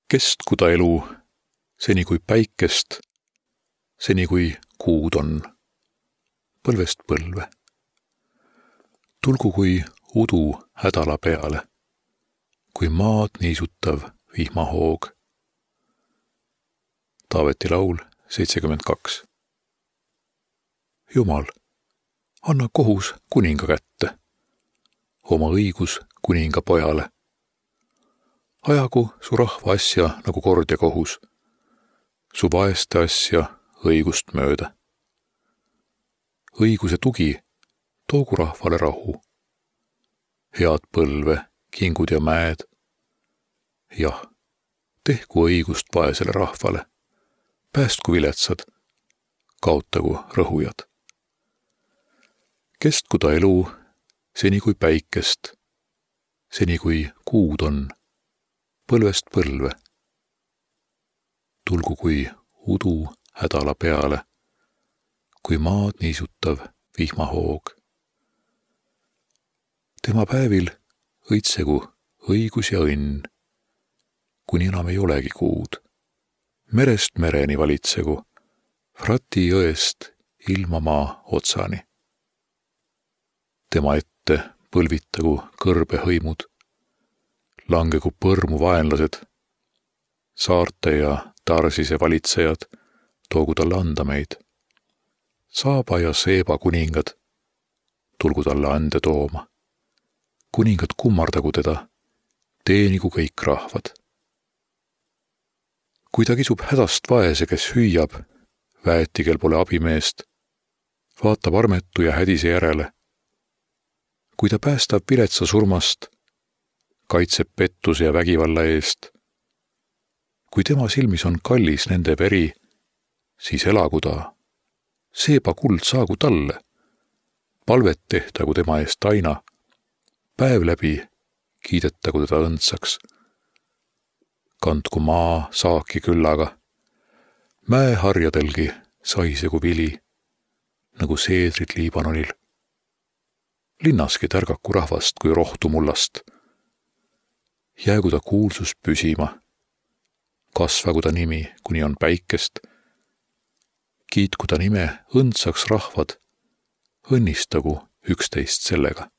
Kestku ta elu, seni kui päikest, seni kui kuud on, põlvest põlve. Tulgu kui udu hädala peale, kui maad niisutav vihmahoog. Taaveti laul 72. Jumal, anna kohus kuninga kätte, oma õigus kuninga pojale. Ajagu su rahva asja nagu kord ja kohus, su vaeste asja õigust mööda. Õiguse tugi toogu rahvale rahu, head põlve, kingud ja mäed. Jah, tehku õigust vaesele rahvale, päästku viletsad, kaotagu rõhujad. Kestku ta elu, seni kui päikest, seni kui kuud on, põlvest põlve. Tulgu kui udu hädala peale, kui maad niisutav vihmahoog. Tema päevil õitsegu õigus ja õnn, kuni enam ei olegi kuud. Merest mereni valitsegu, Frati jõest ilma maa otsani. Tema ette põlvitagu kõrbehõimud, langegu põrmu vaenlased, saarte ja Tarsise valitsejad toogu talle andameid. Saaba ja Seeba kuningad tulgu talle ande tooma. Kuningad kummardagu teda, teenigu kõik rahvad. Kui ta kisub hädast vaese, kes hüüab, väeti, kel pole abimeest, vaatab armetu ja hädise järele. Kui ta päästab viletsa surmast, kaitseb pettuse ja vägivalla eest. Kui tema silmis on kallis nende veri, siis elagu ta. Seeba kuld saagu talle. Palvet tehtagu tema eest aina. Päev läbi kiidetagu teda õndsaks. Kandku maa saaki küllaga. Mäeharjadelgi saisegu vili, nagu seedrid Liibanonil. Linnaski tärgaku rahvast kui rohtu mullast. Jäägu ta kuulsus püsima. Kasvagu ta nimi, kuni on päikest. Kiitku ta nime õndsaks rahvad. Õnnistagu üksteist sellega.